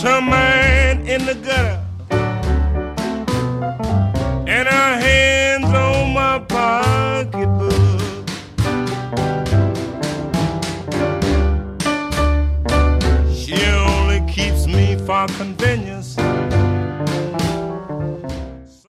her mind in the gutter, and her hands on my pocketbook. She only keeps me for convenience,